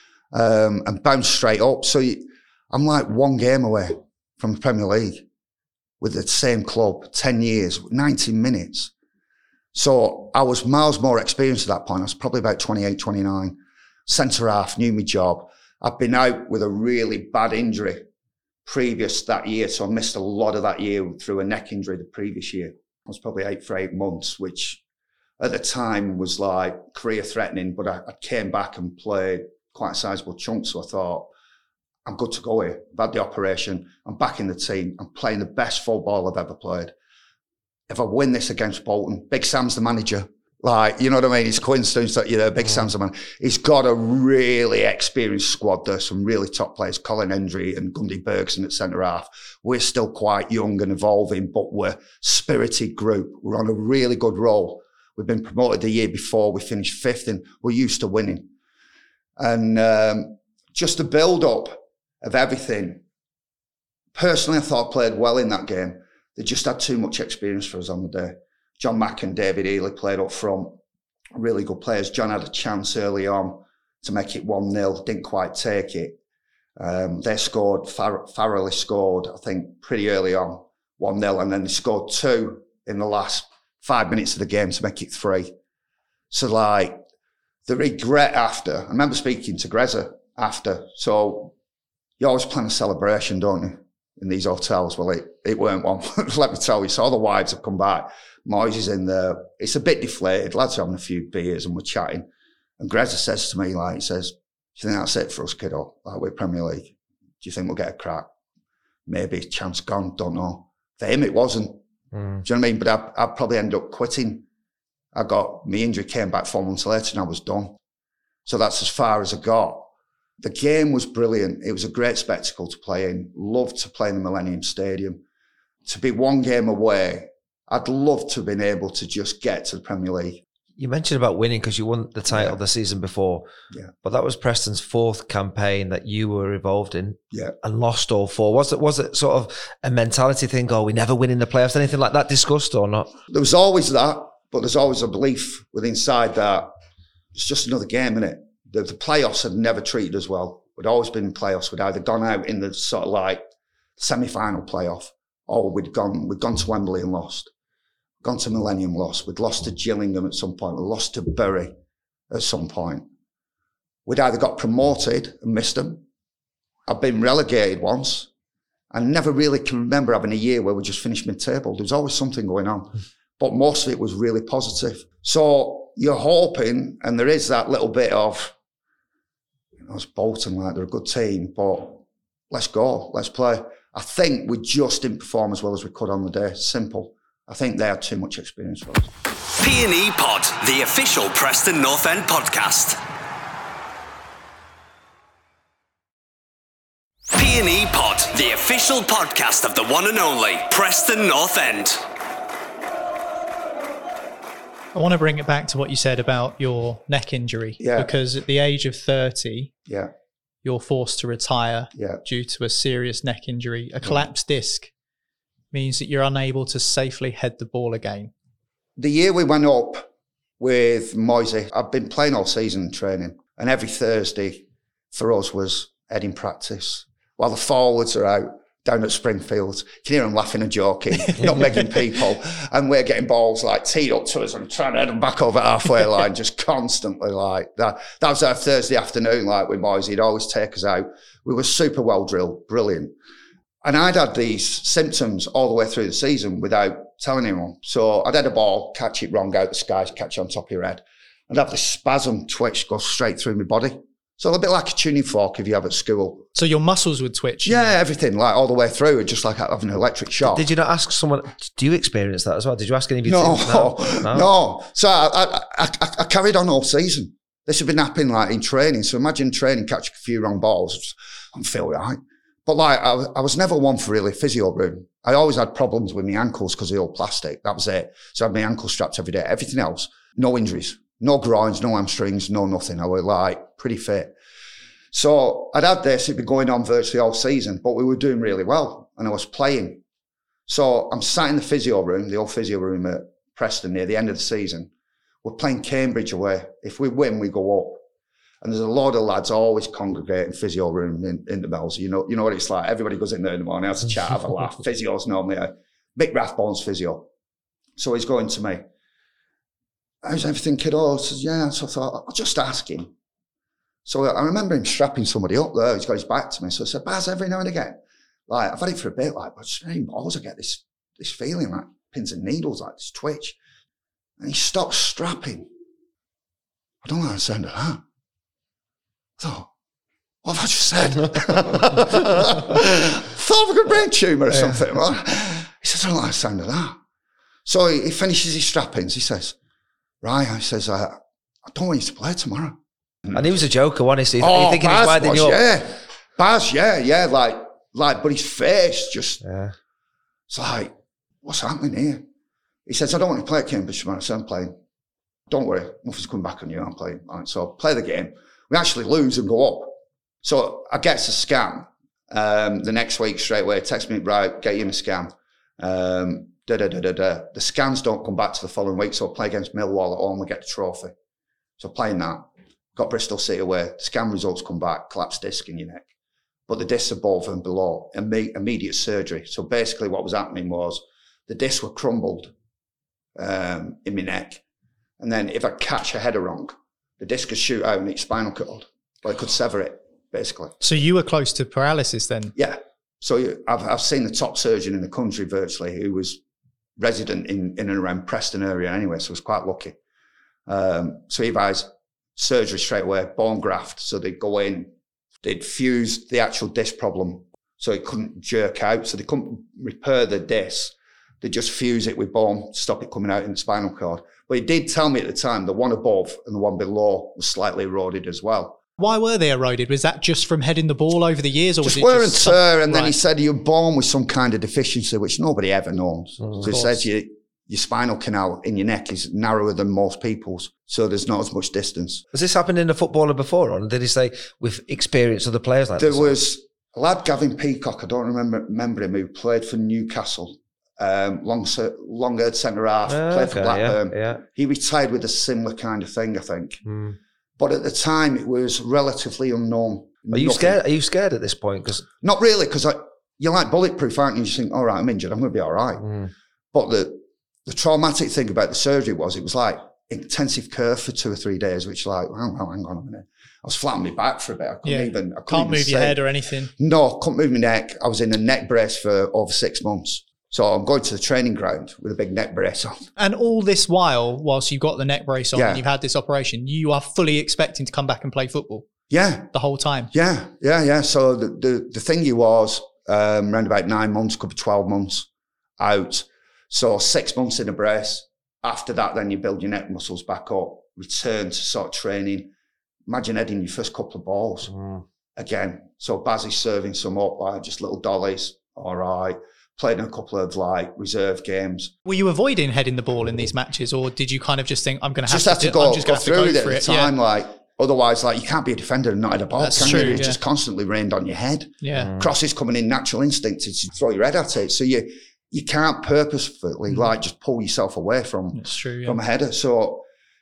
Um, and bounce straight up. So you, I'm like one game away from the Premier League with the same club, ten years, nineteen minutes. So I was miles more experienced at that point. I was probably about twenty-eight, twenty-nine. Centre half, knew my job. I've been out with a really bad injury previous that year. So I missed a lot of that year through a neck injury the previous year. I was probably out for eight months, which at the time was like career threatening, but I, I came back and played quite a sizable chunk. So I thought, I'm good to go here. I've had the operation. I'm back in the team. I'm playing the best football I've ever played. If I win this against Bolton, Big Sam's the manager. Like, you know what I mean? It's a coincidence that you're there. Big Sam's the man. He's got a really experienced squad. There's some really top players, Colin Hendry and Gundy Bergson at centre half. We're still quite young and evolving, but we're a spirited group. We're on a really good roll. We've been promoted the year before. We finished fifth and we're used to winning. And um, just the build-up of everything. Personally, I thought I played well in that game. They just had too much experience for us on the day. John Mack and David Ely played up front. Really good players. John had a chance early on to make it one nil. Didn't quite take it. Um, they scored, Far- Farrelly scored, I think, pretty early on, one nil. And then they scored two in the last five minutes of the game to make it three. So, like, the regret after, I remember speaking to Greza after, so you always plan a celebration, don't you, in these hotels? Well, it, it weren't one, let me tell you. So all the wives have come back. Moyes is in there. It's a bit deflated. Lads are having a few beers and we're chatting. And Grezza says to me, like, he says, do you think that's it for us, kiddo? Like, we're Premier League. Do you think we'll get a crack? Maybe chance gone, don't know. For him, it wasn't. Mm. Do you know what I mean? But I, I probably ended up quitting. I got, my injury came back four months later and I was done. So that's as far as I got. The game was brilliant. It was a great spectacle to play in. Loved to play in the Millennium Stadium. To be one game away, I'd love to have been able to just get to the Premier League. You mentioned about winning because you won the title Yeah. the season before. Yeah. But that was Preston's fourth campaign that you were involved in. Yeah. And lost all four. Was it was it sort of a mentality thing, oh, we never win in the playoffs, anything like that discussed or not? There was always that, but there's always a belief within inside that it's just another game, innit? The, the playoffs had never treated us well. We'd always been in playoffs. We'd either gone out in the sort of like semi-final playoff, or we'd gone we'd gone to Wembley and lost. Gone to Millennium, lost. We'd lost to Gillingham at some point. We lost to Bury at some point. We'd either got promoted and missed them. I've been relegated once. I never really can remember having a year where we just finished mid-table. There was always something going on. But most of it was really positive. So you're hoping, and there is that little bit of, you know, it's Bolton, like they're a good team, but let's go, let's play. I think we just didn't perform as well as we could on the day. Simple. I think they had too much experience for us. P and E Pod, the official Preston North End podcast. P and E Pod, the official podcast of the one and only Preston North End. I want to bring it back to what you said about your neck injury. Yeah. Because at the age of thirty, Yeah. you're forced to retire Yeah. due to a serious neck injury. A collapsed disc means that you're unable to safely head the ball again. The year we went up with Moisey, I've been playing all season training, and every Thursday for us was heading practice. While the forwards are out down at Springfield, you can hear them laughing and joking, not making people, and we're getting balls like teed up to us and trying to head them back over halfway line, just constantly like that. That was our Thursday afternoon, like with Moisey. He'd always take us out. We were super well drilled, brilliant. And I'd had these symptoms all the way through the season without telling anyone. So I'd had a ball, catch it wrong out the skies, catch it on top of your head. I'd have this spasm twitch go straight through my body. So a bit like a tuning fork if you have at school. So your muscles would twitch? Yeah, everything, like all the way through, just like having an electric shock. Did you not ask someone, do you experience that as well? Did you ask any of your No, teams? no, no. no. So I, I, I, I carried on all season. This had been happening like in training. So imagine training, catching a few wrong balls and feel right. But like, I, I was never one for really physio room. I always had problems with my ankles because they're all plastic. That was it. So I had my ankle strapped every day. Everything else, no injuries, no groins, no hamstrings, no nothing. I was like pretty fit. So I'd had this, it'd been going on virtually all season, but we were doing really well and I was playing. So I'm sat in the physio room, the old physio room at Preston near the end of the season. We're playing Cambridge away. If we win, we go up. And there's a lot of lads always congregate in physio room in, in the Bells. You know, you know what it's like. Everybody goes in there in the morning, has a chat, have a laugh. Physio's normally a Mick Rathbone's physio. So he's going to me. How's everything, kiddo? I says, yeah. So I thought, I'll just ask him. So I remember him strapping somebody up there. He's got his back to me. So I said, Baz, every now and again, like, I've had it for a bit, like, but just always I get this, this feeling like pins and needles, like this twitch. And he stopped strapping. I don't know how to sound of that. I thought, what have I just said? Thought I've got a brain tumour or yeah. something. He says, I don't like the sound of that. So he, he finishes his strappings. He says, right, he says, I, I don't want you to play tomorrow. And he was a joker, honestly. Oh, you thinking Baz he's winding was, you up? Yeah. Baz, yeah, yeah, like, like, but his face just, yeah. It's like, what's happening here? He says, I don't want to play at Cambridge tomorrow, so I'm playing. Don't worry, nothing's coming back on you, I'm playing. All right, so play the game. We actually lose and go up. So I get a scan um, the next week straight away. Text me, right, get you a scan. Um, da, da, da, da, da. The scans don't come back to the following week, so I play against Millwall at home, we get the trophy. So playing that, got Bristol City away. Scan results come back, collapsed disc in your neck. But the discs above and below, imme- immediate surgery. So basically what was happening was the discs were crumbled um, in my neck. And then if I catch a header wrong, the disc could shoot out and it's spinal cord. Or it could sever it, basically. So you were close to paralysis then? Yeah. So I've, I've seen the top surgeon in the country virtually who was resident in, in and around Preston area anyway, so I was quite lucky. Um, so he advised surgery straight away, bone graft. So they'd go in, they'd fuse the actual disc problem so it couldn't jerk out. So they couldn't repair the disc. They just fuse it with bone, stop it coming out in the spinal cord. But he did tell me at the time the one above and the one below was slightly eroded as well. Why were they eroded? Was that just from heading the ball over the years? Or just was it wear just and tear, some, and then right. he said you're born with some kind of deficiency, which nobody ever knows. Mm, so he says you, your spinal canal in your neck is narrower than most people's, so there's not as much distance. Has this happened in a footballer before, or did he say with experience of the players like there this? There was a lad, Gavin Peacock, I don't remember, remember him, who played for Newcastle. Um, long, long-haired centre half, oh, played okay, for Blackburn. Yeah, yeah. He retired with a similar kind of thing, I think. Mm. But at the time, it was relatively unknown. Are you Nothing. scared? Are you scared at this point? Because not really, because you're like bulletproof, aren't you? You just think, all right, I'm injured, I'm going to be all right. Mm. But the the traumatic thing about the surgery was it was like intensive care for two or three days, which like, oh, oh, hang on a minute. I was flat on my back for a bit. I couldn't yeah. even. I couldn't Can't even move say. your head or anything. No, couldn't move my neck. I was in a neck brace for over six months. So I'm going to the training ground with a big neck brace on. And all this while, whilst you've got the neck brace on Yeah. and you've had this operation, you are fully expecting to come back and play football Yeah. the whole time. Yeah, yeah, yeah. So the the, the thingy was um, around about nine months, could be twelve months out. So six months in a brace. After that, then you build your neck muscles back up, return to sort of training. Imagine heading your first couple of balls mm. again. So Bazzy's serving some up, like just little dollies. All right. Played in a couple of like reserve games. Were you avoiding heading the ball in these matches, or did you kind of just think, I'm going to have Just to, have to do, go, I'm just go going to through have to it go at for the it. time. Yeah. Like otherwise, like you can't be a defender and not hit a ball. That's can true, you? It's yeah. just constantly rained on your head. Yeah. Mm. Crosses coming in, natural instinct is to throw your head at it. So you you can't purposefully Mm. like just pull yourself away from That's true. Yeah. from a header. So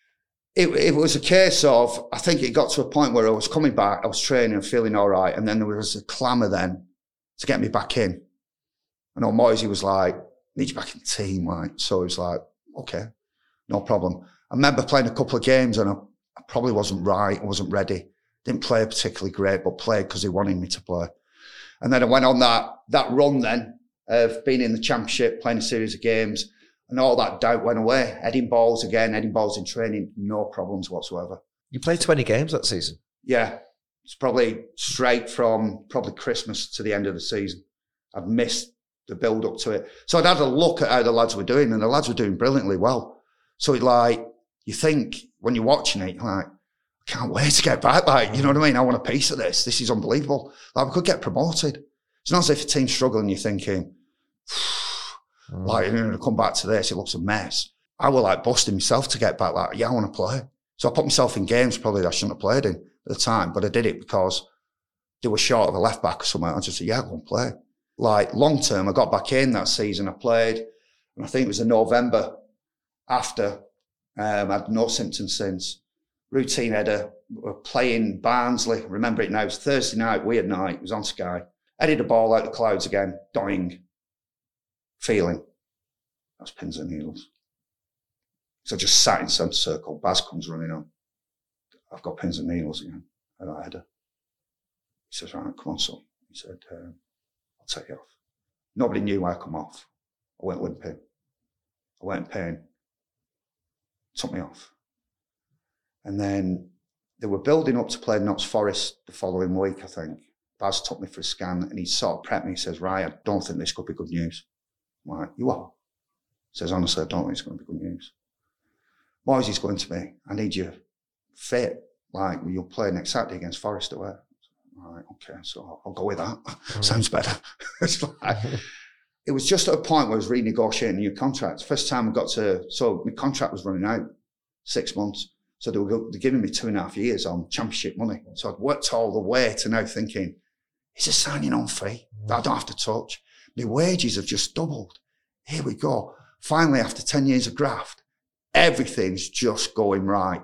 it it was a case of, I think it got to a point where I was coming back, I was training and feeling all right, and then there was a clamour then to get me back in. And old Moisey was like, need you back in the team, like. So he was like, okay, no problem. I remember playing a couple of games and I, I probably wasn't right, I wasn't ready. Didn't play particularly great, but played because he wanted me to play. And then I went on that that run then of being in the Championship, playing a series of games, and all that doubt went away. Heading balls again, heading balls in training, no problems whatsoever. You played twenty games that season. Yeah, it's probably straight from probably Christmas to the end of the season. I've missed the build up to it. So I'd had a look at how the lads were doing, and the lads were doing brilliantly well. So it like, you think when you're watching it, like, I can't wait to get back. Like, you know what I mean? I want a piece of this. This is unbelievable. Like, we could get promoted. It's not as if a team's struggling, you're thinking, Mm. like, you're going to come back to this, it looks a mess. I was like busting myself to get back, like, yeah, I want to play. So I put myself in games probably that I shouldn't have played in at the time, but I did it because they were short of a left back or something. I just said, yeah, go and play. Like, long term, I got back in that season, I played, and I think it was in November after, um, I had no symptoms since. Routine header, we were playing Barnsley, I remember it now, it was Thursday night, weird night, it was on Sky. Headed the ball out the clouds again, dying. Feeling, that's pins and needles. So I just sat in centre circle. Baz comes running on. I've got pins and needles again. And I had her. He says, right, come on, son. He said, uh, I'll take you off. Nobody knew why I come off. I went limping. I went in pain. Took me off. And then they were building up to play Notts Forest the following week, I think. Baz took me for a scan and he sort of prepped me. He says, right, I don't think this could be good news. I'm like, you are? He says, honestly, I don't think it's going to be good news. Moisey's going to me, I need you fit. Like, you'll play next Saturday against Forest away. All right, okay, so I'll, I'll go with that. Mm. Sounds better. It's like, it was just at a point where I was renegotiating a new contract. First time I got to, so my contract was running out, six months. So they were, they were giving me two and a half years on Championship money. So I'd worked all the way to now thinking, is a signing on fee that I don't have to touch? My wages have just doubled. Here we go. Finally, after ten years of graft, everything's just going right.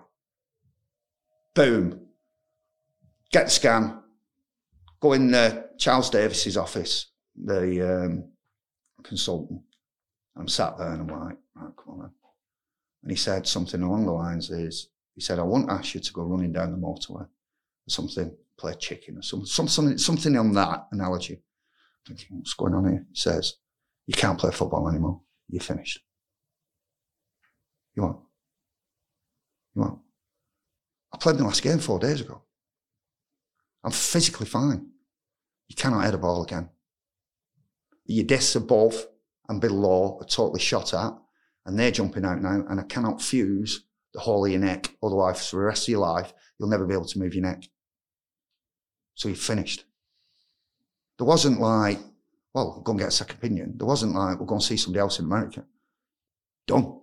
Boom. Get the scan. Go in uh, Charles Davis's office, the um, consultant. I'm sat there and I'm like, right, come on then. And he said something along the lines is, he said, I won't ask you to go running down the motorway or something, play chicken or some, some, something, something on that analogy. Thinking, what's going on here? He says, you can't play football anymore. you're finished. You won't. You won't. I played my last game four days ago. I'm physically fine. You cannot head a ball again. Your discs above and below are totally shot at, and they're jumping out now, and I cannot fuse the whole of your neck. Otherwise, for the rest of your life, you'll never be able to move your neck. So you're finished. There wasn't like, well, we'll go and get a second opinion. There wasn't like, we'll go and see somebody else in America. Done.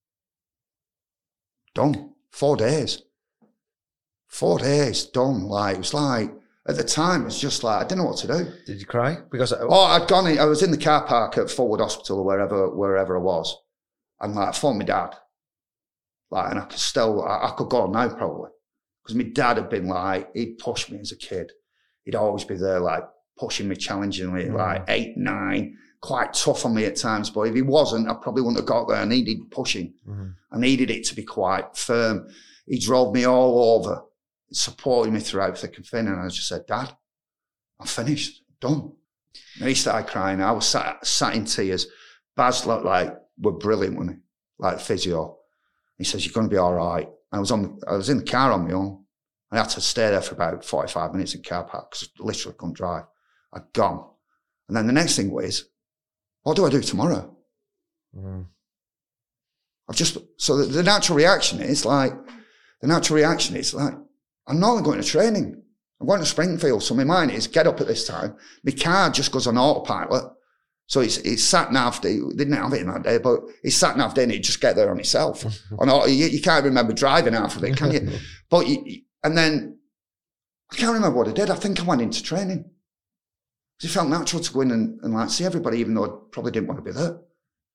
Done. Four days. Four days, done. Like, it was like, at the time, it was just like, I didn't know what to do. Did you cry? Because I, oh, I'd gone in, I was in the car park at Fulwood Hospital or wherever, wherever I was. And like, I phoned my dad. Like, and I could still, I, I could go on now probably. Because my dad had been like, he'd push me as a kid. He'd always be there, like, pushing me, challenging me, mm. like eight, nine, quite tough on me at times. But if he wasn't, I probably wouldn't have got there. I needed pushing. Mm. I needed it to be quite firm. He drove me all over, supporting me throughout thick and thin. And I just said, Dad, I'm finished, done. And he started crying. I was sat, sat in tears. Baz looked like, we're brilliant, wasn't he? Like physio. He says, you're going to be all right. I was on, I was in the car on my own. I had to stay there for about forty-five minutes in car park because I literally couldn't drive. I'd gone. And then the next thing was, what do I do tomorrow? Mm. I've just, so the, the natural reaction is like, the natural reaction is like, I'm not going to training. I'm going to Springfield. So my mind is, get up at this time. My car just goes on autopilot. So it's, it's sat nav, they didn't have it in that day, but it's sat nav day and it just get there on itself. on auto, you, you can't remember driving half of it, can you? But you, and then, I can't remember what I did. I think I went into training. Because it felt natural to go in and, and like see everybody, even though I probably didn't want to be there.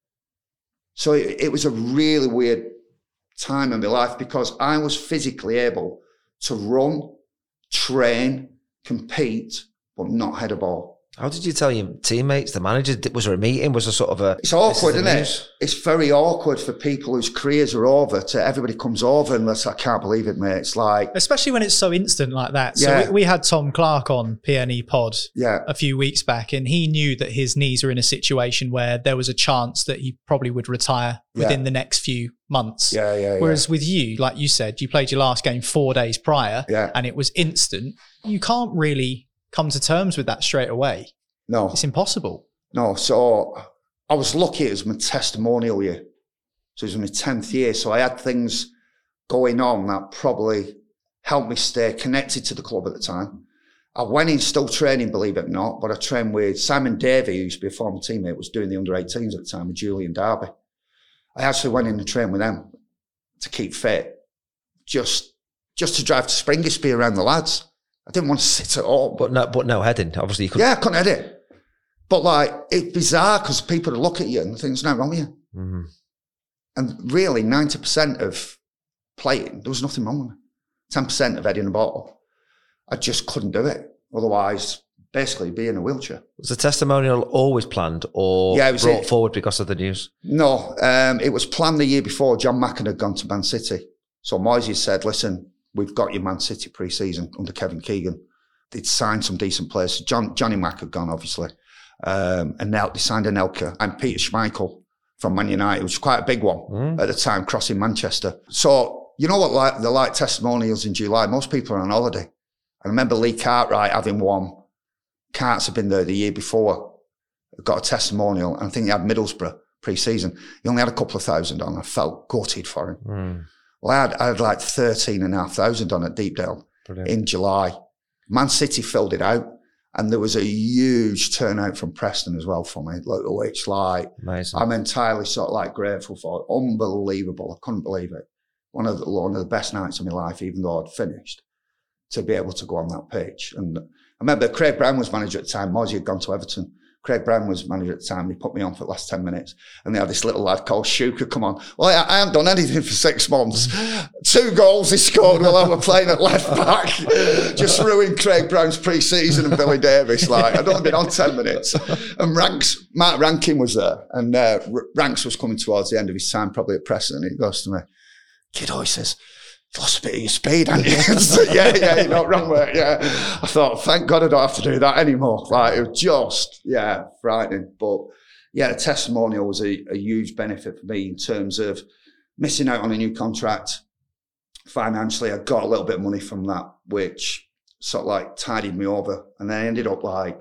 So it, it was a really weird time in my life because I was physically able to run, train, compete, but not head a ball. How did you tell your teammates, the manager? Was there a meeting? Was there sort of a... It's awkward, isn't it? It's very awkward for people whose careers are over to everybody comes over and I can't believe it, mate. It's like... Especially when it's so instant like that. So yeah. we, we had Tom Clark on P N E Pod yeah. a few weeks back and he knew that his knees are in a situation where there was a chance that he probably would retire within yeah. the next few months. Yeah, yeah, Whereas yeah. with you, like you said, you played your last game four days prior yeah. and it was instant. You can't really come to terms with that straight away. No. It's impossible. No. So I was lucky it was my testimonial year. So it was my tenth year. So I had things going on that probably helped me stay connected to the club at the time. I went in still training, believe it or not, but I trained with Simon Davey, who used to be a former teammate, was doing the under eighteens at the time with Julian Darby. I actually went in and trained with them to keep fit, just just to drive to Springersby around the lads. I didn't want to sit at home. But no, but no heading. Obviously, you couldn't. Yeah, I couldn't head it. But like, it's bizarre because people look at you and think there's nothing wrong with you. Mm-hmm. And really, ninety percent of playing, there was nothing wrong with me. ten percent of heading a ball, I just couldn't do it. Otherwise, basically be in a wheelchair. Was the testimonial always planned or yeah, it was brought it. forward because of the news? No, um, it was planned the year before. John Macken had gone to Man City. So Moyes said, listen, we've got your Man City pre-season under Kevin Keegan. They'd signed some decent players. John, Johnny Mack had gone, obviously. Um, and now they signed Anelka and Peter Schmeichel from Man United, which was quite a big one mm. at the time, crossing Manchester. So, you know what like, they're like testimonials in July? Most people are on holiday. I remember Lee Cartwright having one. Carts had been there the year before, got a testimonial, and I think he had Middlesbrough pre-season. He only had a couple of thousand on. I felt gutted for him. Mm. Well, I had, I had like thirteen and a half thousand on at Deepdale Brilliant. In July. Man City filled it out. And there was a huge turnout from Preston as well for me, which like, Amazing. I'm entirely sort of like grateful for. Unbelievable. I couldn't believe it. One of the, one of the best nights of my life, even though I'd finished, to be able to go on that pitch. And I remember Craig Brown was manager at the time. Moisey had gone to Everton. Craig Brown was manager at the time. He put me on for the last ten minutes. And they had this little lad called Shuka come on. Well, I, I hadn't done anything for six months. Two goals he scored while I was playing at left back. Just ruined Craig Brown's pre-season and Billy Davis. Like, I'd only been on ten minutes. And Ranks, Mark Rankin was there. And uh, Ranks was coming towards the end of his time, probably at Preston. And he goes to me, kiddo, he says, you lost a bit of your speed, haven't you? So, yeah, yeah, you're not wrong with it, yeah. I thought, thank God I don't have to do that anymore. Like, it was just, yeah, frightening. But yeah, the testimonial was a, a huge benefit for me in terms of missing out on a new contract. Financially, I got a little bit of money from that, which sort of like tidied me over. And then I ended up like,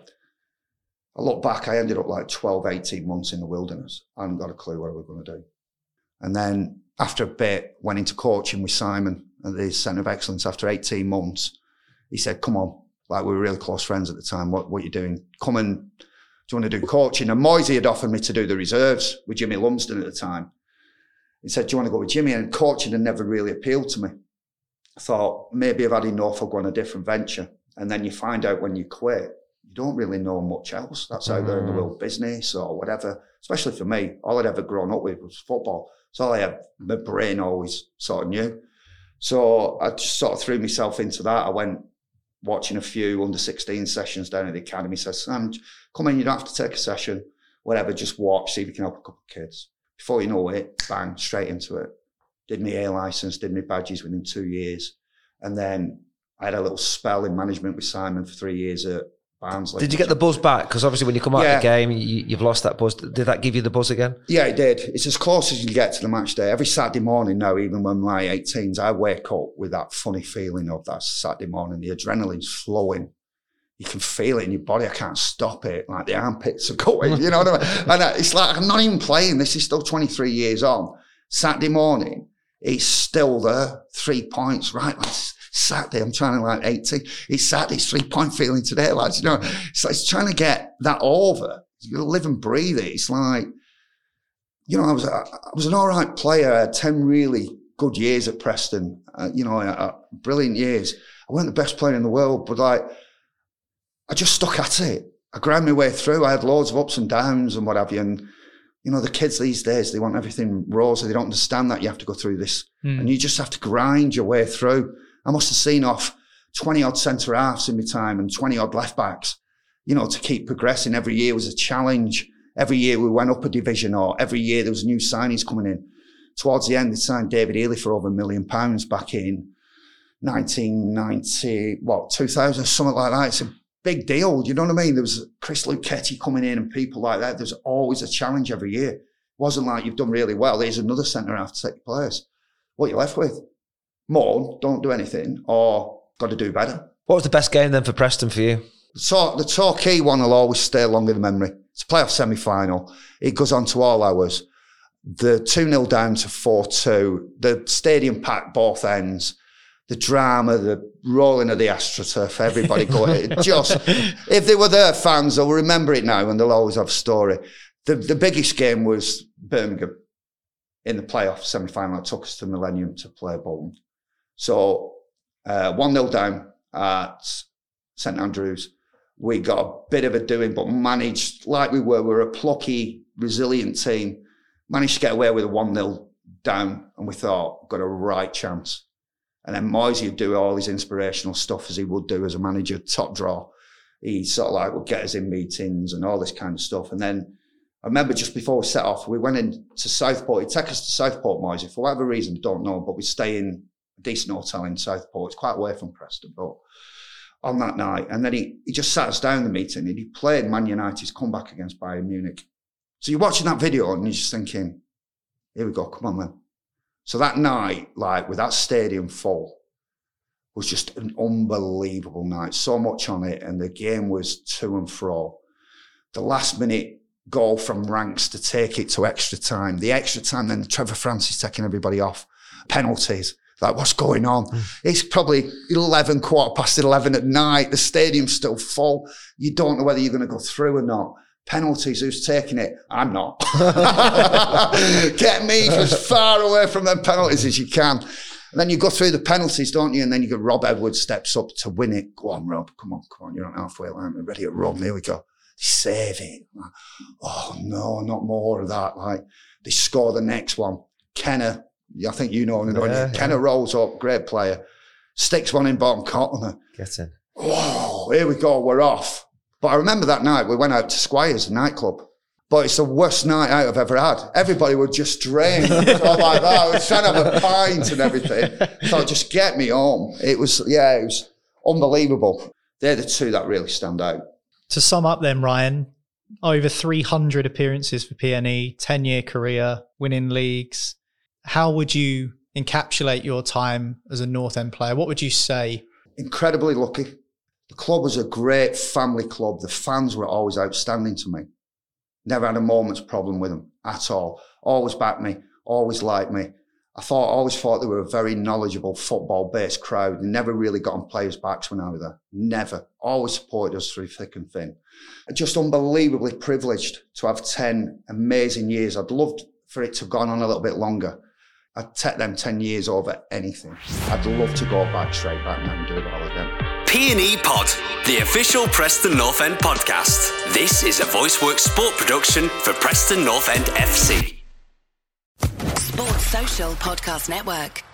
I look back, I ended up like twelve, eighteen months in the wilderness. I hadn't got a clue what we were going to do. And then after a bit, went into coaching with Simon at the Centre of Excellence after eighteen months. He said, come on, like we were really close friends at the time. What, what are you doing? Come and, do you want to do coaching? And Moisey had offered me to do the reserves with Jimmy Lumsden at the time. He said, do you want to go with Jimmy? And coaching had never really appealed to me. I thought, maybe I've had enough, I'll go on a different venture. And then you find out when you quit, you don't really know much else. That's out there in the world business or whatever. Especially for me, all I'd ever grown up with was football. So all I had, my brain always sort of knew. So I just sort of threw myself into that. I went watching a few under sixteen sessions down at the academy. Said, Sam, come in, you don't have to take a session, whatever, just watch, see if you can help a couple of kids. Before you know it, bang, straight into it. Did my A licence, did my badges within two years. And then I had a little spell in management with Simon for three years at Barnsley. Did you get the buzz back? Because obviously when you come out yeah. of the game, you, you've lost that buzz. Did that give you the buzz again? Yeah, it did. It's as close as you get to the match day. Every Saturday morning now, even when my eighteens, I wake up with that funny feeling of that Saturday morning. The adrenaline's flowing. You can feel it in your body. I can't stop it. Like the armpits are going, you know what I mean? And it's like, I'm not even playing. This is still twenty-three years on. Saturday morning, it's still there. Three points, right? Like Saturday, I'm trying to like eighteen. It's Saturday, it's three point feeling today, lads. You know, it's like it's trying to get that over. You live and breathe it. It's like, you know, I was, I was an all right player. I had ten really good years at Preston. Uh, you know, uh, brilliant years. I wasn't the best player in the world, but like, I just stuck at it. I ground my way through. I had loads of ups and downs and what have you. And, you know, the kids these days, they want everything rosy. They don't understand that you have to go through this. Mm. And you just have to grind your way through. I must have seen off twenty-odd centre-halves in my time and twenty-odd left-backs, you know, to keep progressing. Every year was a challenge. Every year we went up a division, or every year there was new signings coming in. Towards the end, they signed David Healy for over a million pounds back in nineteen ninety, what, two thousand, something like that. It's a big deal, you know what I mean? There was Chris Luchetti coming in and people like that. There's always a challenge every year. It wasn't like you've done really well, there's another centre-half to take your place. What are you left with? More, don't do anything, or got to do better. What was the best game then for Preston for you? So the Torquay one will always stay long in the memory. It's a playoff semi-final. It goes on to all hours. The two nil down to four two. The stadium packed both ends. The drama, the rolling of the AstroTurf, everybody going. Just, if they were there fans, they'll remember it now and they'll always have a story. The, the biggest game was Birmingham in the playoff semi-final. It took us to Millennium to play Bolton. So uh, one nil down at St Andrews. We got a bit of a doing, but managed, like we were, we were a plucky, resilient team, managed to get away with a one nil down, and we thought, got a right chance. And then Moisey would do all his inspirational stuff as he would do as a manager, top draw. He sort of like would get us in meetings and all this kind of stuff. And then I remember just before we set off, we went into Southport. He'd take us to Southport, Moisey, for whatever reason, don't know, but we'd stay in a decent hotel in Southport. It's quite away from Preston, but on that night. And then he, he just sat us down in the meeting and he played Man United's comeback against Bayern Munich. So you're watching that video and you're just thinking, here we go, come on then. So that night, like with that stadium full, was just an unbelievable night. So much on it, and the game was to and fro. The last minute goal from Ranks to take it to extra time. The extra time, then Trevor Francis taking everybody off. Penalties. Like, what's going on? Mm. It's probably eleven, quarter past eleven at night. The stadium's still full. You don't know whether you're going to go through or not. Penalties, who's taking it? I'm not. Get me as far away from them penalties as you can. And then you go through the penalties, don't you? And then you get Rob Edwards steps up to win it. Go on, Rob. Come on, come on. You're on halfway line. We're ready to run. Here we go. They save it. Oh, no, not more of that. Like, they score the next one. Kenner, I think you know him. Yeah, yeah. Kenner rolls up, great player. Sticks one in bottom corner. Gets in. Oh, here we go. We're off. But I remember that night, we went out to Squires, a nightclub. But it's the worst night out I've ever had. Everybody was just drained. So like that. I was trying to have a pint and everything. So just get me home. It was, yeah, it was unbelievable. They're the two that really stand out. To sum up then, Ryan, over three hundred appearances for P N E, ten-year career, winning leagues. How would you encapsulate your time as a North End player? What would you say? Incredibly lucky. The club was a great family club. The fans were always outstanding to me. Never had a moment's problem with them at all. Always backed me, always liked me. I thought, always thought they were a very knowledgeable football-based crowd. They never really got on players' backs when I was there. Never. Always supported us through thick and thin. Just unbelievably privileged to have ten amazing years. I'd loved for it to have gone on a little bit longer. I'd take them ten years over anything. I'd love to go back straight back now and do it all again. P and E Pod, the official Preston North End podcast. This is a VoiceWorks sport production for Preston North End F C. Sports Social Podcast Network.